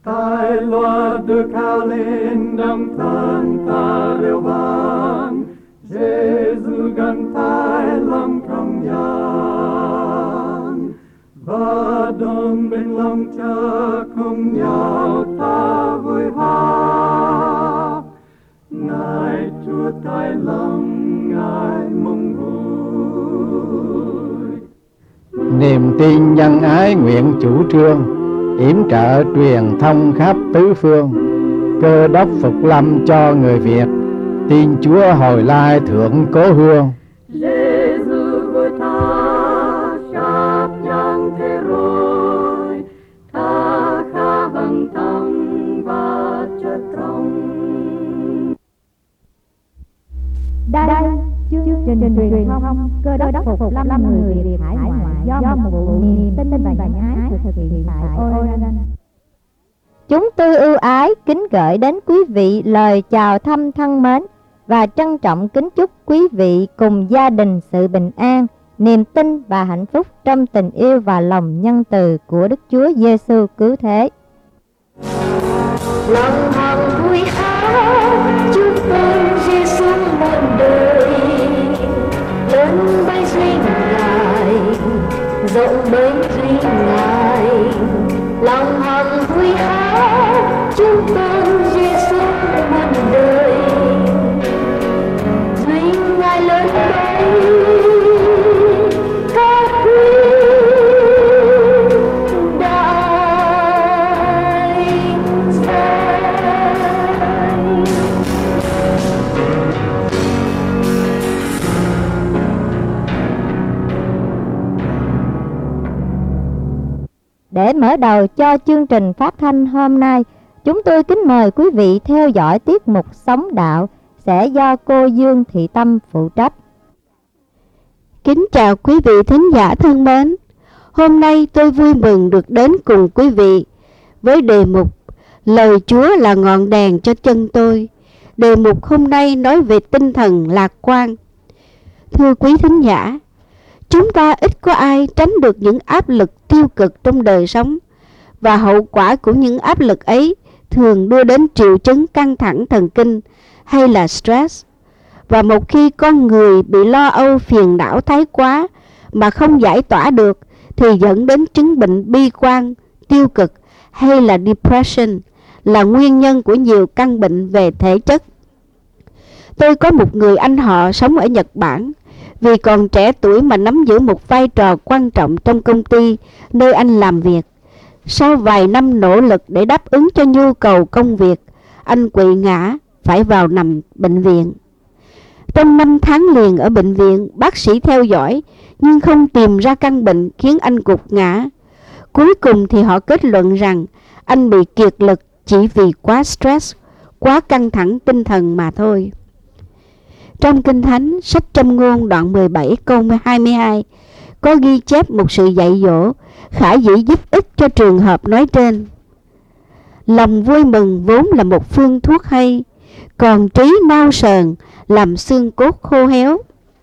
Tai loa được cao lên đồng thân ta reo vang, Giêsu gần tai lòng trong gian, và đồng bên lòng cha cùng nhau ta vui hát. Ngài Chúa tai lòng Ngài mong vui. Niềm tin nhân ái nguyện chủ trương, yểm trợ truyền thông khắp tứ phương. Cơ đốc phục lâm cho người Việt, tin Chúa hồi lai thượng cố hương. Giêsu với ta sắp nhận thế rồi, ta khá bằng tâm và chất trong. Đây chương trình truyền thông Cơ đốc phục lâm người Việt hải ngoại do một vụ niềm tin và nhân ái được thực hiện tại Oregon. Chúng tôi ưu ái kính gửi đến quý vị lời chào thăm thân mến và trân trọng kính chúc quý vị cùng gia đình sự bình an, niềm tin và hạnh phúc trong tình yêu và lòng nhân từ của Đức Chúa Giêsu cứu thế. Lòng hằng vui hát chúc ơn Giêsu muôn đời, lớn bấy duy Ngài, rộng bấy duy Ngài. Lòng hằng vui hát chúc ơn Giêsu muôn đời, duy Ngài lớn bấy các quý đại danh. Để mở đầu cho chương trình phát thanh hôm nay, chúng tôi kính mời quý vị theo dõi tiết mục Sống Đạo sẽ do cô Dương Thị Tâm phụ trách. Kính chào quý vị thính giả thân mến. Hôm nay tôi vui mừng được đến cùng quý vị với đề mục Lời Chúa là ngọn đèn cho chân tôi. Đề mục hôm nay nói về tinh thần lạc quan. Thưa quý thính giả, chúng ta ít có ai tránh được những áp lực tiêu cực trong đời sống, và hậu quả của những áp lực ấy thường đưa đến triệu chứng căng thẳng thần kinh hay là stress. Và một khi con người bị lo âu phiền não thái quá mà không giải tỏa được thì dẫn đến chứng bệnh bi quan, tiêu cực hay là depression, là nguyên nhân của nhiều căn bệnh về thể chất. Tôi có một người anh họ sống ở Nhật Bản. Vì còn trẻ tuổi mà nắm giữ một vai trò quan trọng trong công ty nơi anh làm việc. Sau vài năm nỗ lực để đáp ứng cho nhu cầu công việc, anh quỵ ngã, phải vào nằm bệnh viện. Trong 5 tháng liền ở bệnh viện, bác sĩ theo dõi nhưng không tìm ra căn bệnh khiến anh gục ngã. Cuối cùng thì họ kết luận rằng anh bị kiệt lực chỉ vì quá stress, quá căng thẳng tinh thần mà thôi. Trong Kinh Thánh, sách Châm Ngôn đoạn 17 câu 22 có ghi chép một sự dạy dỗ khả dĩ giúp ích cho trường hợp nói trên. Lòng vui mừng vốn là một phương thuốc hay, còn trí nao sờn làm xương cốt khô héo.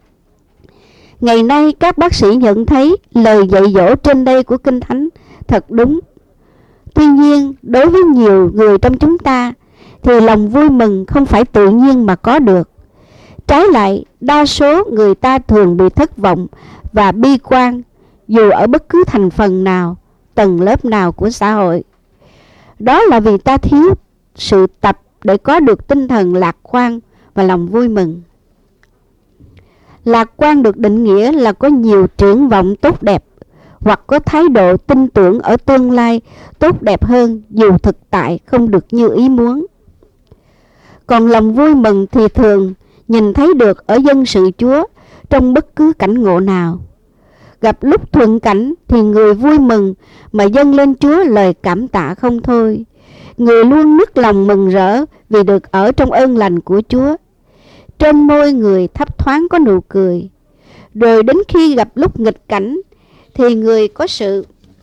Ngày nay các bác sĩ nhận thấy lời dạy dỗ trên đây của Kinh Thánh thật đúng. Tuy nhiên, đối với nhiều người trong chúng ta thì lòng vui mừng không phải tự nhiên mà có được. Trái lại, đa số người ta thường bị thất vọng và bi quan dù ở bất cứ thành phần nào, tầng lớp nào của xã hội. Đó là vì ta thiếu sự tập để có được tinh thần lạc quan và lòng vui mừng. Lạc quan được định nghĩa là có nhiều triển vọng tốt đẹp hoặc có thái độ tin tưởng ở tương lai tốt đẹp hơn dù thực tại không được như ý muốn. Còn lòng vui mừng thì thường nhìn thấy được ở dân sự Chúa trong bất cứ cảnh ngộ nào. Gặp lúc thuận cảnh thì người vui mừng mà dâng lên Chúa lời cảm tạ không thôi. Người luôn nức lòng mừng rỡ vì được ở trong ơn lành của Chúa. Trên môi người thấp thoáng có nụ cười. Rồi đến khi gặp lúc nghịch cảnh thì người có sự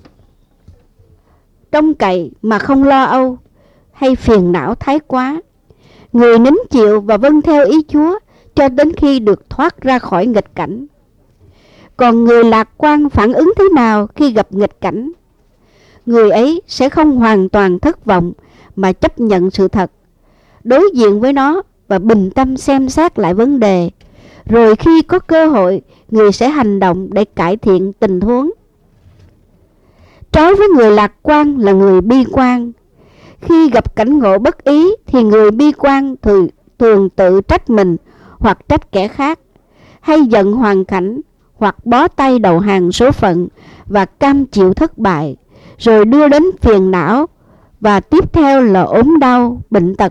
trông cậy mà không lo âu hay phiền não thái quá. Người nín chịu và vâng theo ý Chúa cho đến khi được thoát ra khỏi nghịch cảnh. Còn người lạc quan phản ứng thế nào khi gặp nghịch cảnh? người ấy sẽ không hoàn toàn thất vọng mà chấp nhận sự thật, đối diện với nó và bình tâm xem xét lại vấn đề. Rồi khi có cơ hội, người sẽ hành động để cải thiện tình huống. Trái với người lạc quan là người bi quan. Khi gặp cảnh ngộ bất ý thì người bi quan thường tự trách mình hoặc trách kẻ khác, hay giận hoàn cảnh hoặc bó tay đầu hàng số phận và cam chịu thất bại, rồi đưa đến phiền não và tiếp theo là ốm đau, bệnh tật.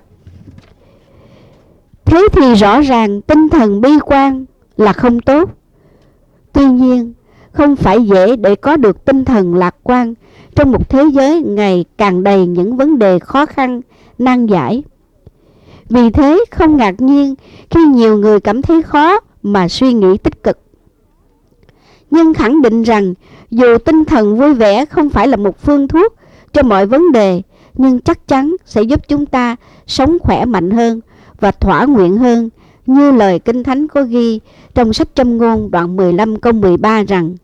Thế thì rõ ràng tinh thần bi quan là không tốt. Tuy nhiên, không phải dễ để có được tinh thần lạc quan trong một thế giới ngày càng đầy những vấn đề khó khăn, nan giải. Vì thế không ngạc nhiên khi nhiều người cảm thấy khó mà suy nghĩ tích cực. Nhưng khẳng định rằng dù tinh thần vui vẻ không phải là một phương thuốc cho mọi vấn đề, nhưng chắc chắn sẽ giúp chúng ta sống khỏe mạnh hơn và thỏa nguyện hơn, như lời Kinh Thánh có ghi trong sách Châm Ngôn đoạn 15 câu 13 rằng: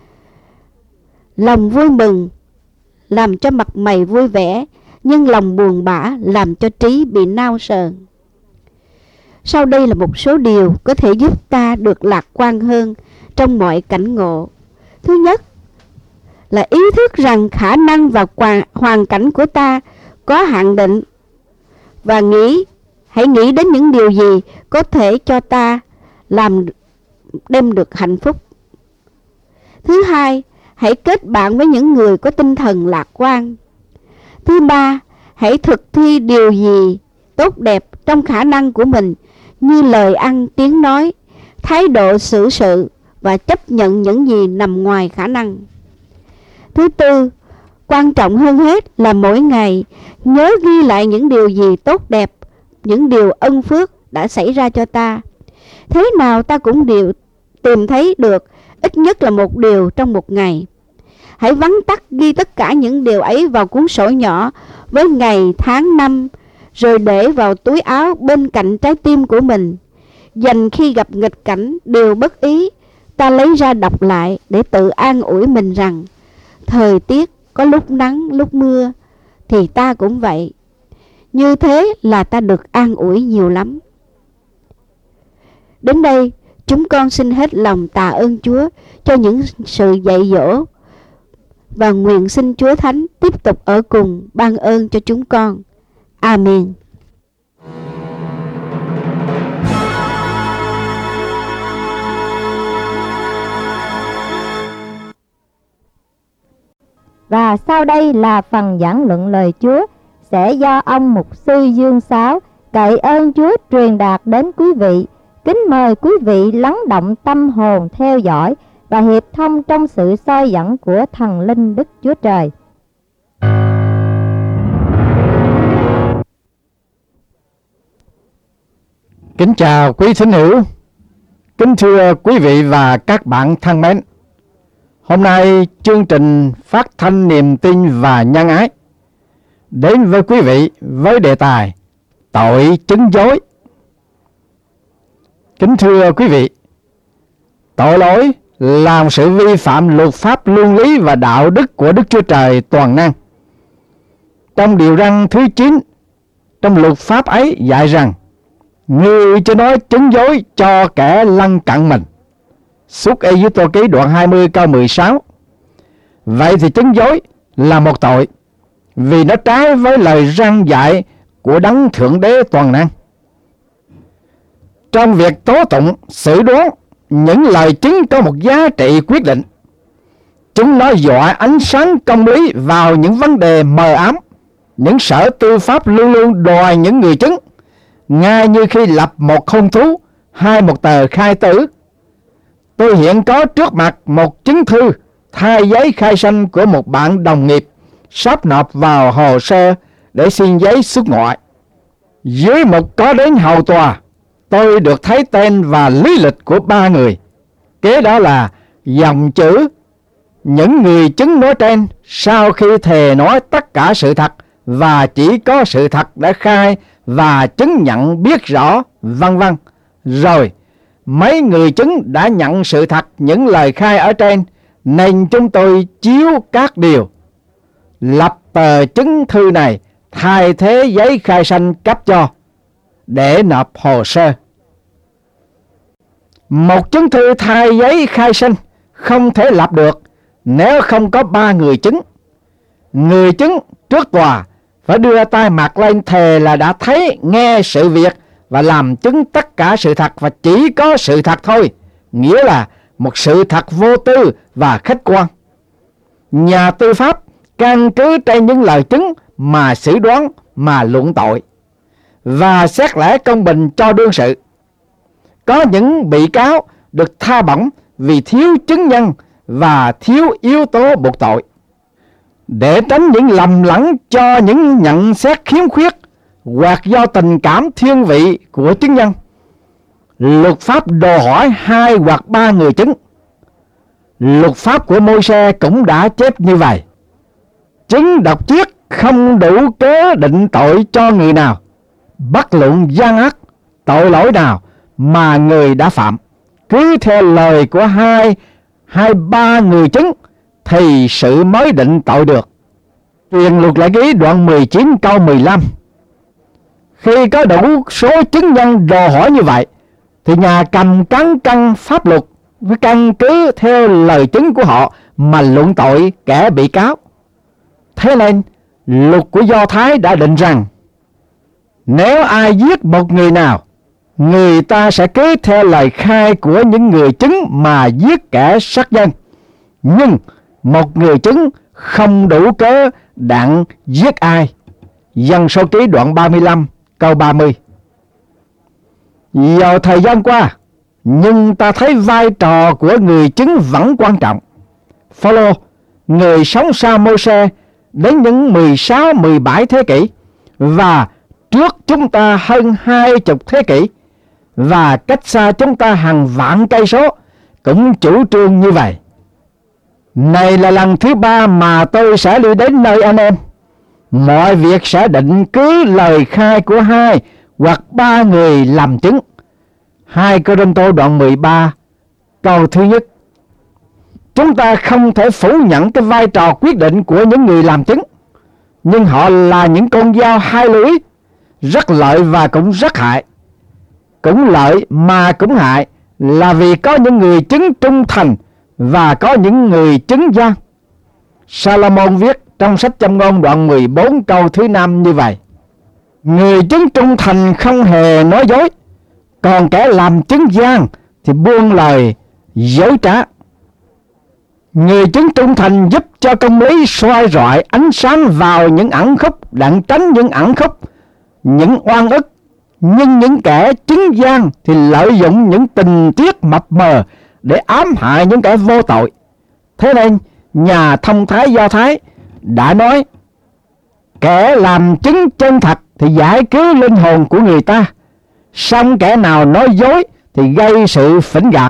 lòng vui mừng làm cho mặt mày vui vẻ, nhưng lòng buồn bã làm cho trí bị nao sờn. Sau đây là một số điều có thể giúp ta được lạc quan hơn trong mọi cảnh ngộ. Thứ nhất là ý thức rằng khả năng và hoàn cảnh của ta có hạn định, và hãy nghĩ đến những điều gì có thể cho ta đem được hạnh phúc. Thứ hai, hãy kết bạn với những người có tinh thần lạc quan. Thứ ba, hãy thực thi điều gì tốt đẹp trong khả năng của mình, như lời ăn, tiếng nói, thái độ xử sự và chấp nhận những gì nằm ngoài khả năng. Thứ tư, quan trọng hơn hết là mỗi ngày nhớ ghi lại những điều gì tốt đẹp, những điều ân phước đã xảy ra cho ta. Thế nào ta cũng tìm thấy được ít nhất là một điều trong một ngày. Hãy vắn tắt ghi tất cả những điều ấy vào cuốn sổ nhỏ với ngày, tháng, năm, rồi để vào túi áo bên cạnh trái tim của mình. Dành khi gặp nghịch cảnh, điều bất ý, ta lấy ra đọc lại để tự an ủi mình rằng thời tiết có lúc nắng, lúc mưa, thì ta cũng vậy. Như thế là ta được an ủi nhiều lắm. Đến đây, chúng con xin hết lòng tạ ơn Chúa cho những sự dạy dỗ, và nguyện xin Chúa Thánh tiếp tục ở cùng ban ơn cho chúng con. Amen. Và sau đây là phần giảng luận lời Chúa sẽ do ông mục sư Dương Sáu cậy ơn Chúa truyền đạt đến quý vị. Kính mời quý vị lắng động tâm hồn theo dõi và hiệp thông trong sự soi dẫn của thần linh Đức Chúa Trời. Kính chào quý thính hữu, kính thưa quý vị và các bạn thân mến. Hôm nay chương trình phát thanh niềm tin và nhân ái đến với quý vị với đề tài tội chứng dối. Kính thưa quý vị, tội lỗi là sự vi phạm luật pháp luân lý và đạo đức của Đức Chúa Trời toàn năng. Trong điều răn thứ 9 trong luật pháp ấy dạy rằng người cho nói chứng dối cho kẻ lân cận mình. Xuất Ê-díp-tô ký đoạn 20 câu 16. Vậy thì chứng dối là một tội, vì nó trái với lời răn dạy của Đấng Thượng Đế toàn năng. Trong việc tố tụng, xử đoán, những lời chứng có một giá trị quyết định. Chúng nói dọa ánh sáng công lý vào những vấn đề mờ ám. Những sở tư pháp luôn luôn đòi những người chứng, ngay như khi lập một hung thú hay một tờ khai tử. Tôi hiện có trước mặt một chứng thư thay giấy khai sanh của một bạn đồng nghiệp sắp nộp vào hồ sơ để xin giấy xuất ngoại. Dưới một có đến hầu tòa, tôi được thấy tên và lý lịch của 3 người. Kế đó là dòng chữ: những người chứng nói trên sau khi thề nói tất cả sự thật và chỉ có sự thật đã khai và chứng nhận biết rõ, vân vân. Rồi mấy người chứng đã nhận sự thật những lời khai ở trên, nên chúng tôi chiếu các điều. lập tờ chứng thư này thay thế giấy khai sanh cấp cho để nộp hồ sơ. Một chứng thư thay giấy khai sinh không thể lập được nếu không có 3 người chứng. Người chứng trước tòa phải đưa tay mặt lên thề là đã thấy, nghe sự việc và làm chứng tất cả sự thật và chỉ có sự thật thôi, nghĩa là một sự thật vô tư và khách quan. Nhà tư pháp căn cứ trên những lời chứng mà xử đoán, mà luận tội và xét lẽ công bình cho đương sự. Có những bị cáo được tha bổng vì thiếu chứng nhân và thiếu yếu tố buộc tội. Để tránh những lầm lẫn cho những nhận xét khiếm khuyết hoặc do tình cảm thiên vị của chứng nhân, luật pháp đòi hỏi 2 hoặc 3 người chứng. Luật pháp của Môi-se cũng đã chép như vậy. Chứng độc chiết không đủ cớ định tội cho người nào, bất luận gian ác, tội lỗi nào mà người đã phạm. Cứ theo lời của 2-3 người chứng thì sự mới định tội được. Truyền Luật Lệ Ký đoạn 19 câu 15. Khi có đủ số chứng nhân đòi hỏi như vậy, thì nhà cầm cán cân pháp luật phải căn cứ theo lời chứng của họ mà luận tội kẻ bị cáo. Thế nên luật của Do Thái đã định rằng nếu ai giết một người nào, người ta sẽ cứ theo lời khai của những người chứng mà giết kẻ sát nhân. Nhưng một người chứng không đủ cớ đặng giết ai. Dân Số Ký đoạn 35 câu 30. Vào thời gian qua, nhưng ta thấy vai trò của người chứng vẫn quan trọng. Phao-lô, người sống sau Môi-se đến những 16-17 thế kỷ và trước chúng ta hơn 20 thế kỷ và cách xa chúng ta hàng vạn cây số, cũng chủ trương như vậy. Này là lần thứ 3 mà tôi sẽ đi đến nơi anh em. Mọi việc sẽ định cứ lời khai của 2 hoặc 3 người làm chứng. 2 Cô-rinh-tô đoạn 13 câu thứ nhất. Chúng ta không thể phủ nhận cái vai trò quyết định của những người làm chứng, nhưng họ là những con dao hai lưỡi, rất lợi và cũng rất hại. Cũng lợi mà cũng hại là vì có những người chứng trung thành và có những người chứng gian. Salomon viết trong sách Châm ngôn đoạn 14 câu thứ 5 như vậy. Người chứng trung thành không hề nói dối, còn kẻ làm chứng gian thì buông lời dối trá. Người chứng trung thành giúp cho công lý soi rọi ánh sáng vào những ẩn khúc, đặng tránh những ẩn khúc, những oan ức. Nhưng những kẻ chứng gian thì lợi dụng những tình tiết mập mờ để ám hại những kẻ vô tội. Thế nên nhà thông thái Do Thái đã nói, kẻ làm chứng chân thật thì giải cứu linh hồn của người ta, song kẻ nào nói dối thì gây sự phỉnh gạt.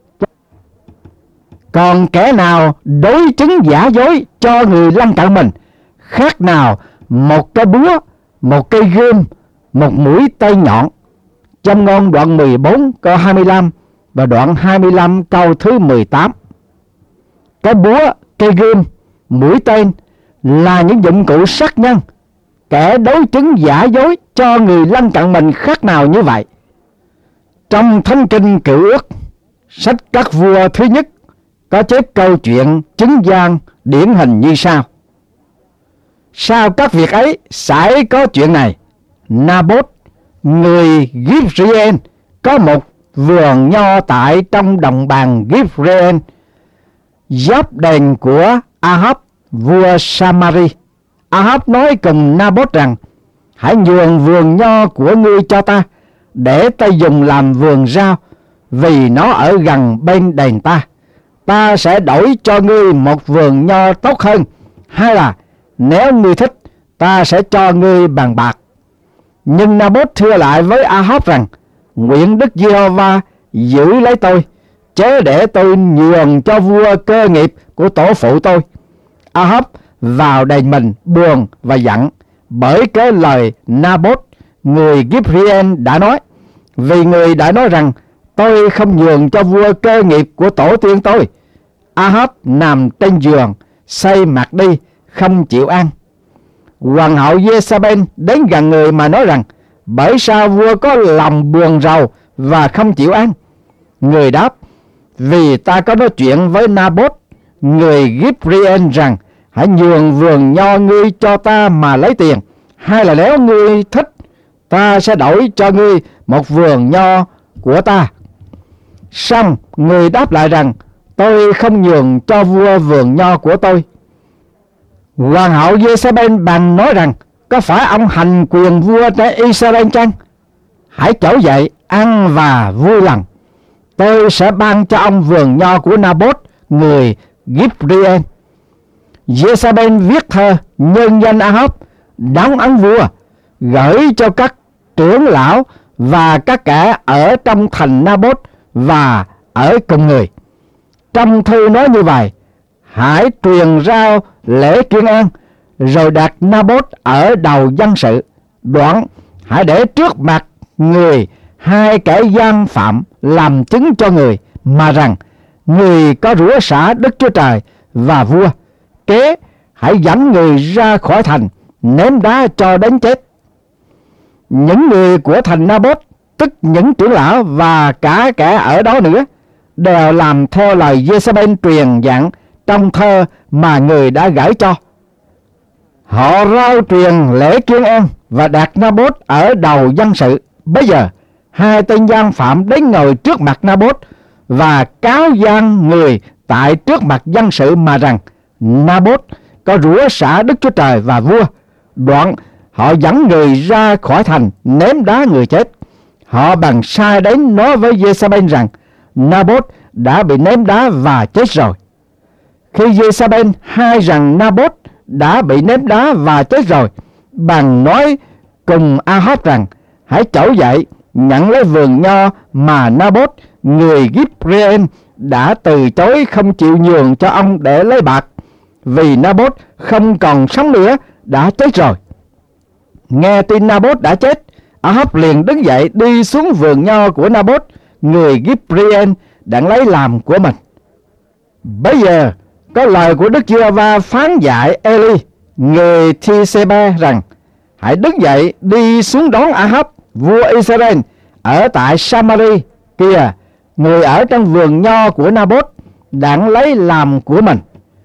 Còn kẻ nào đối chứng giả dối cho người lân cận mình, khác nào một cái búa, một cây gươm, một mũi tên nhọn. Châm ngôn đoạn 14 câu 25 và đoạn 25 câu thứ 18. Cái búa, cây gươm, mũi tên là những dụng cụ sát nhân. Kẻ đối chứng giả dối cho người lân cận mình khác nào như vậy. Trong Thánh Kinh Cựu Ước, sách Các Vua thứ nhất có chép câu chuyện chứng gian điển hình như sau. Sau các việc ấy xảy có chuyện này: Na-bốt, người Giếp-ri-en, có một vườn nho tại trong đồng bằng Giếp-ri-en, giáp đền của Ahab, vua Samari. Ahab nói cùng Na-bốt rằng: hãy nhường vườn nho của ngươi cho ta, để ta dùng làm vườn rau, vì nó ở gần bên đền ta. Ta sẽ đổi cho ngươi một vườn nho tốt hơn, hay là nếu ngươi thích, ta sẽ cho ngươi bằng bạc. Nhưng Na-bốt thưa lại với Ahab rằng: nguyện Đức Giê-hô-va giữ lấy tôi, chớ để tôi nhường cho vua cơ nghiệp của tổ phụ tôi. Ahab vào đền mình buồn và giận, bởi cái lời Na-bốt người Giếp-ri-en đã nói, vì người đã nói rằng: tôi không nhường cho vua cơ nghiệp của tổ tiên tôi. Ahab nằm trên giường, xây mặt đi, không chịu ăn. Hoàng hậu Jezabel đến gần người mà nói rằng: bởi sao vua có lòng buồn rầu và không chịu ăn? Người đáp: vì ta có nói chuyện với Nabot người Gipreon rằng: hãy nhường vườn nho ngươi cho ta mà lấy tiền, hay là nếu ngươi thích, ta sẽ đổi cho ngươi một vườn nho của ta. Song người đáp lại rằng: tôi không nhường cho vua vườn nho của tôi. Hoàng hậu Jezabel bèn nói rằng: có phải ông hành quyền vua tại Israel chăng? Hãy trỗi dậy ăn và vui lòng. Tôi sẽ ban cho ông vườn nho của Nabot người Gipreon. Jezabel viết thơ nhân danh Ahab, đóng ấn vua, gửi cho các trưởng lão và các kẻ ở trong thành Nabot và ở cùng người. Trong thư nói như vậy: hãy truyền rao lễ kiên an, rồi đặt Nabot ở đầu dân sự. Đoạn hãy để trước mặt người 2 kẻ gian phạm làm chứng cho người, mà rằng người có rủa xả Đức Chúa Trời và vua. Kế hãy dẫn người ra khỏi thành, ném đá cho đến chết. Những người của thành Nabot, tức những trưởng lão và cả kẻ ở đó nữa, đều làm theo lời Jezabel truyền dặn trong thơ mà người đã gửi cho. Họ rao truyền lễ kiên an và đặt Nabot ở đầu dân sự. Bây giờ 2 tên gian phạm đến ngồi trước mặt Nabot và cáo gian người tại trước mặt dân sự mà rằng Nabot có rủa xả Đức Chúa Trời và vua. Đoạn họ dẫn người ra khỏi thành, ném đá người chết. Họ bằng sai đến nói với Jezabel rằng Nabot đã bị ném đá và chết rồi. Khi Jezabel hay rằng Nabot đã bị ném đá và chết rồi, bằng nói cùng Ahab rằng: hãy trỗi dậy nhận lấy vườn nho mà Nabot người Gipreon đã từ chối không chịu nhường cho ông để lấy bạc, vì Nabot không còn sống nữa, đã chết rồi. Nghe tin Nabot đã chết, Ahab liền đứng dậy đi xuống vườn nho của Nabot người Gipreon đang lấy làm của mình. Bây giờ có lời của Đức Giê-hô-va phán dạy Eli người Thi-sê-ba rằng: hãy đứng dậy đi xuống đón Ahab vua Israel ở tại Samari. Kìa, người ở trong vườn nho của Nabot đang lấy làm của mình.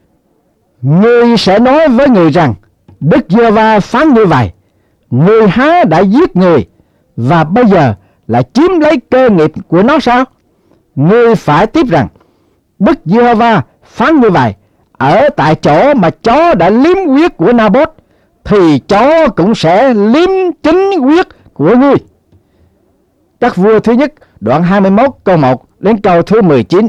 Ngươi sẽ nói với người rằng: Đức Giê-hô-va phán như vậy: ngươi há đã giết người và bây giờ lại chiếm lấy cơ nghiệp của nó sao? Ngươi phải tiếp rằng: Đức Giê-hô-va phán như vậy: ở tại chỗ mà chó đã liếm huyết của Nabot, thì chó cũng sẽ liếm chính huyết của ngươi. Các vua thứ nhất đoạn 21 câu 1 đến câu thứ 19.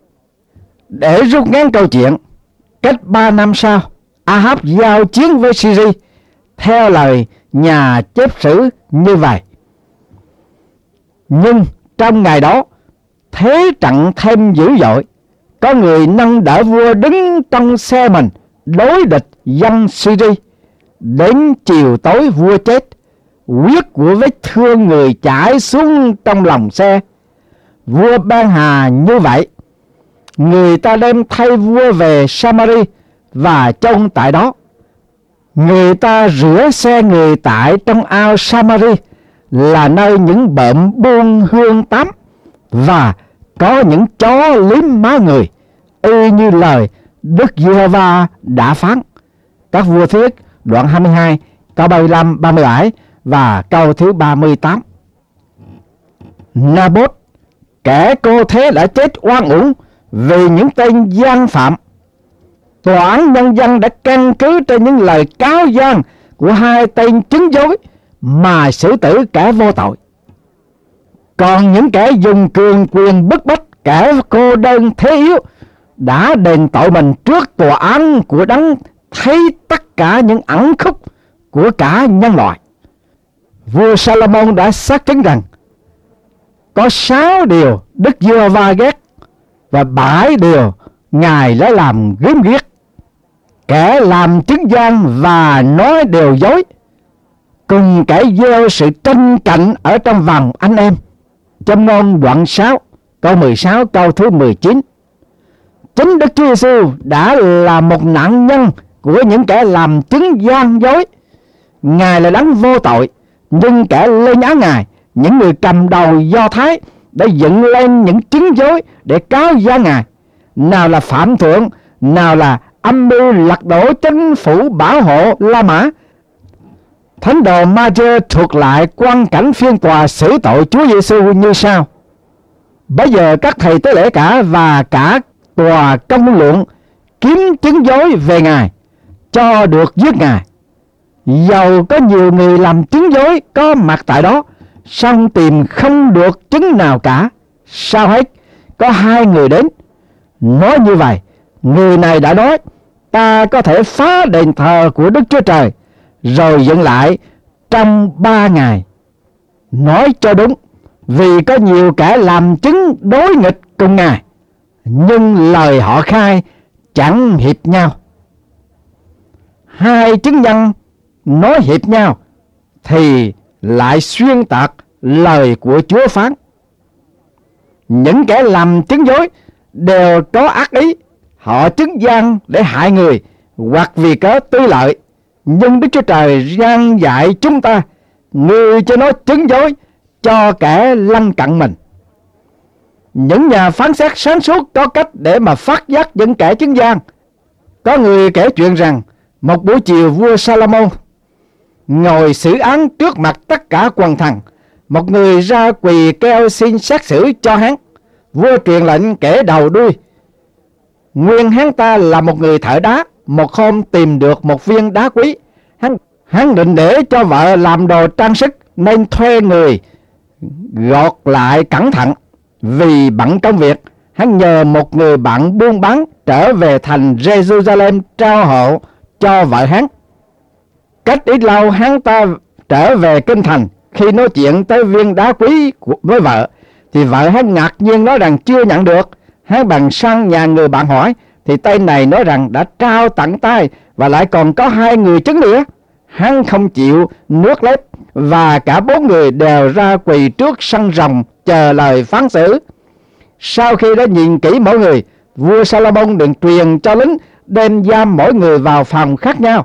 Để rút ngắn câu chuyện, cách 3 năm sau, Ahab giao chiến với Syria theo lời nhà chép sử như vậy. Nhưng trong ngày đó, thế trận thêm dữ dội. Có người nâng đỡ vua đứng trong xe mình đối địch dân Syria. Đến chiều tối vua chết, huyết của vết thương người chảy xuống trong lòng xe. Vua ban hà như vậy. Người ta đem thay vua về Samari và chôn tại đó. Người ta rửa xe người tại trong ao Samari, là nơi những bệnh buôn hương tắm, và có những chó liếm má người, y như lời Đức Giê-hô-va đã phán. Các vua thứ nhất đoạn 22 câu 35, 37 và câu thứ 38. Nabot, kẻ cô thế đã chết oan uổng vì những tên gian phạm. Tòa án nhân dân đã căn cứ trên những lời cáo gian của 2 tên chứng dối mà xử tử kẻ vô tội. Còn những kẻ dùng cường quyền bức bách kẻ cô đơn thế yếu đã đền tội mình trước tòa án của Đấng thấy tất cả những ẩn khúc của cả nhân loại. Vua Salomon đã xác chứng rằng có 6 điều Đức Giê-hô-va ghét và 7 điều Ngài đã làm gớm ghiếc. Kẻ làm chứng gian và nói đều dối, cùng kẻ gieo sự tranh cạnh ở trong vòng anh em. Châm ngôn đoạn 6 câu 16 câu thứ 19. Chính Đức Chúa Giêsu đã là một nạn nhân của những kẻ làm chứng gian dối. Ngài là đấng vô tội, nhưng kẻ lên án Ngài, những người cầm đầu Do Thái, đã dựng lên những chứng dối để cáo gian Ngài. Nào là phạm thượng, nào là âm mưu lật đổ chính phủ bảo hộ La Mã. Thánh đồ Ma-giơ thuật lại quang cảnh phiên tòa xử tội Chúa Giêsu như sau: bây giờ các thầy tế lễ cả và cả tòa công luận kiếm chứng dối về Ngài, cho được giết Ngài. Dầu có nhiều người làm chứng dối có mặt tại đó, song tìm không được chứng nào cả. Sao hết, có 2 người đến. Nói như vậy, người này đã nói: ta có thể phá đền thờ của Đức Chúa Trời, rồi dựng lại trong 3 ngày. Nói cho đúng, vì có nhiều kẻ làm chứng đối nghịch cùng Ngài, nhưng lời họ khai chẳng hiệp nhau. 2 chứng nhân nói hiệp nhau thì lại xuyên tạc lời của Chúa phán. Những kẻ làm chứng dối đều có ác ý, họ chứng gian để hại người hoặc vì cớ tư lợi. Nhưng Đức Chúa Trời gian dạy chúng ta, người cho nó chứng dối cho kẻ lân cận mình. Những nhà phán xét sáng suốt có cách để mà phát giác những kẻ chứng gian. Có người kể chuyện rằng một buổi chiều vua Salomon ngồi xử án trước mặt tất cả quần thần. Một người ra quỳ kêu xin xét xử cho hắn. Vua truyền lệnh kể đầu đuôi. Nguyên hắn ta là một người thợ đá. Một hôm tìm được một viên đá quý. Hắn định để cho vợ làm đồ trang sức, nên thuê người gọt lại cẩn thận. Vì bận công việc, hắn nhờ một người bạn buôn bán trở về thành Jerusalem trao hộ cho vợ hắn. Cách ít lâu hắn ta trở về kinh thành. Khi nói chuyện tới viên đá quý với vợ, thì vợ hắn ngạc nhiên nói rằng chưa nhận được. Hắn bèn sang nhà người bạn hỏi, thì tên này nói rằng đã trao tận tay, và lại còn có 2 người chứng nữa. Hắn không chịu nuốt lép, và cả 4 người đều ra quỳ trước sân rồng chờ lời phán xử. Sau khi đã nhìn kỹ mỗi người, vua Salomon định truyền cho lính đem giam mỗi người vào phòng khác nhau.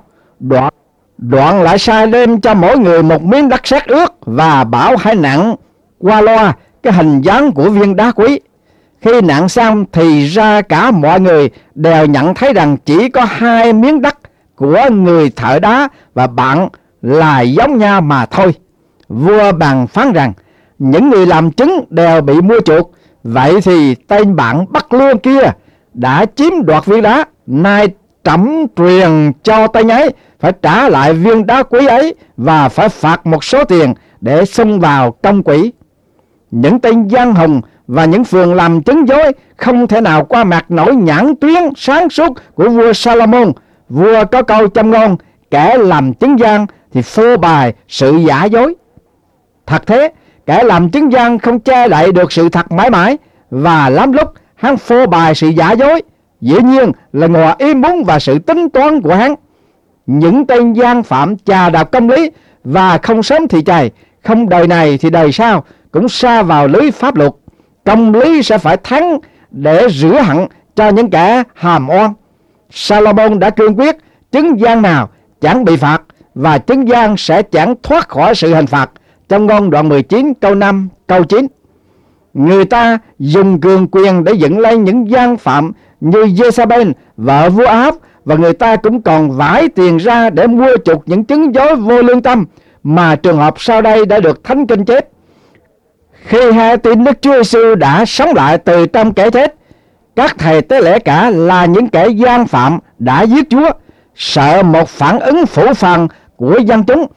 Đoạn lại sai đem cho mỗi người một miếng đất sét ướt, và bảo hãy nặn qua loa cái hình dáng của viên đá quý. Khi nặn xong thì ra cả mọi người đều nhận thấy rằng chỉ có 2 miếng đất của người thợ đá và bạn là giống nhau mà thôi. Vua bèn phán rằng những người làm chứng đều bị mua chuộc. Vậy thì tên bạn bắt lương kia đã chiếm đoạt viên đá, nay trẫm truyền cho tay ấy phải trả lại viên đá quý ấy, và phải phạt một số tiền để xung vào công quỹ. Những tên gian hùng và những phường làm chứng dối không thể nào qua mặt nổi nhãn tuyến sáng suốt của vua Salomon. Vua có câu châm ngôn: kẻ làm chứng gian thì phô bày sự giả dối. Thật thế, kẻ làm chứng gian không che đậy được sự thật mãi mãi, và lắm lúc hắn phô bày sự giả dối. Dĩ nhiên là ngồi im bóng và sự tính toán của hắn. Những tên gian phạm chà đạp công lý, và không sớm thì chày, không đời này thì đời sau cũng sa vào lưới pháp luật. Công lý sẽ phải thắng để rửa hận cho những kẻ hàm oan. Salomon đã cương quyết chứng gian nào chẳng bị phạt, và chứng gian sẽ chẳng thoát khỏi sự hình phạt. Trong ngôn đoạn 19 câu 5 câu 9. Người ta dùng cường quyền để dựng lên những gian phạm như Jezabel, vợ vua Ahab, và người ta cũng còn vải tiền ra để mua chuộc những chứng dối vô lương tâm, mà trường hợp sau đây đã được Thánh Kinh chép. Khi nghe tin Đức Chúa Giêsu đã sống lại từ trong kẻ chết, các thầy tế lễ cả là những kẻ gian phạm đã giết Chúa, sợ một phản ứng phủ phàng của dân chúng,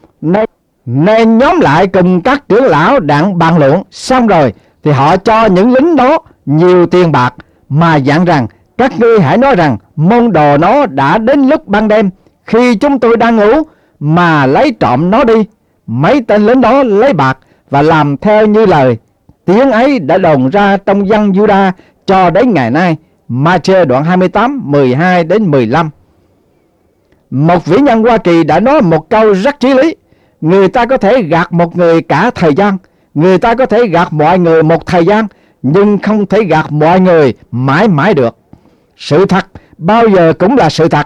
nên nhóm lại cùng các trưởng lão đặng bàn luận. Xong rồi thì họ cho những lính đó nhiều tiền bạc, mà dặn rằng các ngươi hãy nói rằng môn đồ nó đã đến lúc ban đêm, khi chúng tôi đang ngủ, mà lấy trộm nó đi. Mấy tên lính đó lấy bạc và làm theo như lời. Tiếng ấy đã đồn ra trong dân Juda cho đến ngày nay. Ma-chê đoạn 28 12 đến 15. Một vĩ nhân Hoa Kỳ đã nói một câu rất chí lý: người ta có thể gạt một người cả thời gian, người ta có thể gạt mọi người một thời gian, nhưng không thể gạt mọi người mãi mãi được. Sự thật bao giờ cũng là sự thật,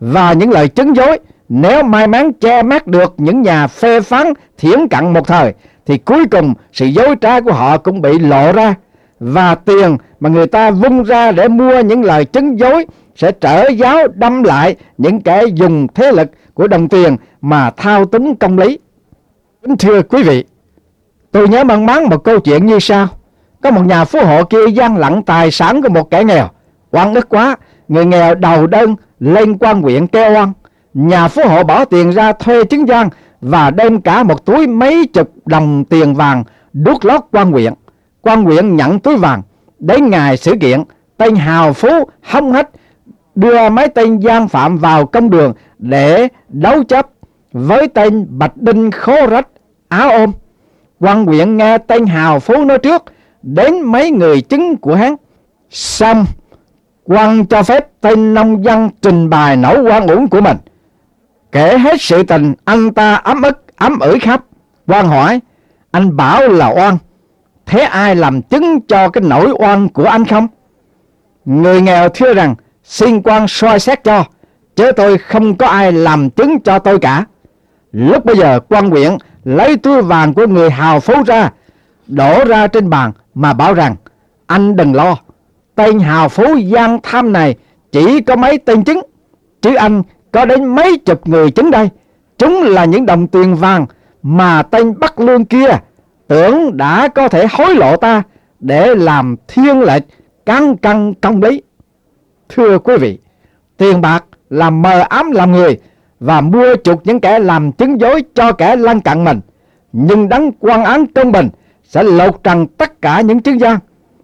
và những lời chứng dối, nếu may mắn che mắt được những nhà phê phán thiển cận một thời, thì cuối cùng sự dối trá của họ cũng bị lộ ra, và tiền mà người ta vung ra để mua những lời chứng dối sẽ trở giáo đâm lại những kẻ dùng thế lực của đồng tiền mà thao túng công lý. Thưa quý vị, tôi nhớ mang máng một câu chuyện như sau. Có một nhà phú hộ kia gian lận tài sản của một kẻ nghèo. Oan ức quá, người nghèo đầu đơn lên quan huyện kêu oan. Nhà phú hộ bỏ tiền ra thuê chứng gian và đem cả một túi mấy chục đồng tiền vàng đút lót quan huyện. Quan huyện nhận túi vàng. Đến ngày xử kiện, tên hào phú hống hách đưa mấy tên gian phạm vào công đường để đấu chấp với tên Bạch Đinh khố rách áo ôm. Quan huyện nghe tên hào phú nói trước đến mấy người chứng của hắn. Xong, quan cho phép tên nông dân trình bày nỗi oan uổng của mình. Kể hết sự tình, anh ta ấm ức ấm ửi khắp. Quan hỏi: anh bảo là oan, thế ai làm chứng cho cái nỗi oan của anh không? Người nghèo thưa rằng: xin quan soi xét cho, chứ tôi không có ai làm chứng cho tôi cả. Lúc bây giờ quan huyện lấy túi vàng của người hào phú ra, đổ ra trên bàn mà bảo rằng: anh đừng lo, tên hào phú gian tham này chỉ có mấy tên chứng, chứ anh có đến mấy chục người chứng đây. Chúng là những đồng tiền vàng mà tên Bắc Lương kia tưởng đã có thể hối lộ ta để làm thiên lệch cán cân công lý. Thưa quý vị, tiền bạc làm mờ ám làm người và mua chuộc những kẻ làm chứng dối cho kẻ lân cận mình. Nhưng đấng quan án công bình sẽ lột trần tất cả những chứng gian.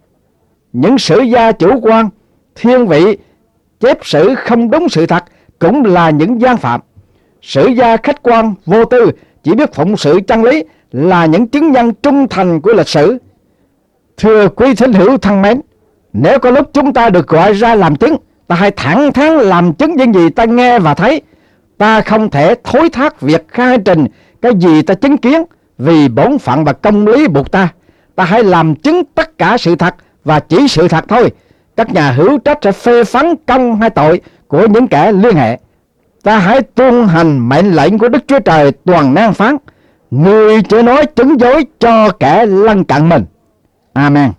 Những sử gia chủ quan, thiên vị chép sử không đúng sự thật cũng là những gian phạm. Sử gia khách quan vô tư chỉ biết phụng sự chân lý là những chứng nhân trung thành của lịch sử. Thưa quý thính hữu thân mến, nếu có lúc chúng ta được gọi ra làm chứng, ta hãy thẳng thắn làm chứng những gì ta nghe và thấy. Ta không thể thối thác việc khai trình cái gì ta chứng kiến, vì bổn phận và công lý buộc ta. Ta hãy làm chứng tất cả sự thật và chỉ sự thật thôi. Các nhà hữu trách sẽ phê phán công hay tội của những kẻ liên hệ. Ta hãy tuân hành mệnh lệnh của Đức Chúa Trời toàn năng phán: người chớ nói chứng dối cho kẻ lân cận mình. Amen.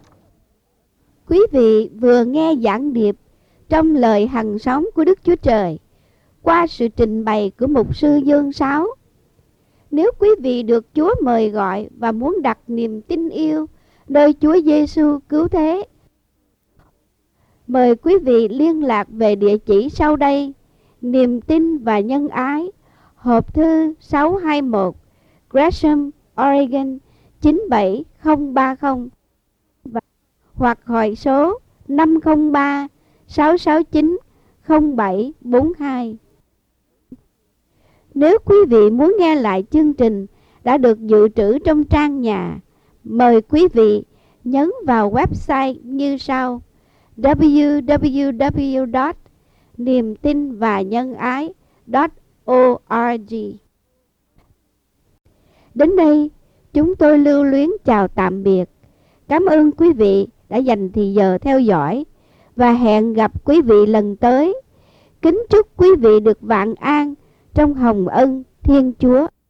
Quý vị vừa nghe giảng điệp trong lời hằng sống của Đức Chúa Trời qua sự trình bày của mục sư Dương Sáu. Nếu quý vị được Chúa mời gọi và muốn đặt niềm tin yêu nơi Chúa Giêsu cứu thế, mời quý vị liên lạc về địa chỉ sau đây: Niềm tin và nhân ái, hộp thư 621, Gresham, Oregon 97030, hoặc hỏi số 503 669 0742. Nếu quý vị muốn nghe lại chương trình đã được dự trữ trong trang nhà, mời quý vị nhấn vào website như sau: www.niềmtinvanhânái.org. Đến đây, chúng tôi lưu luyến chào tạm biệt. Cảm ơn quý vị đã dành thời giờ theo dõi và hẹn gặp quý vị lần tới. Kính chúc quý vị được vạn an trong hồng ân Thiên Chúa.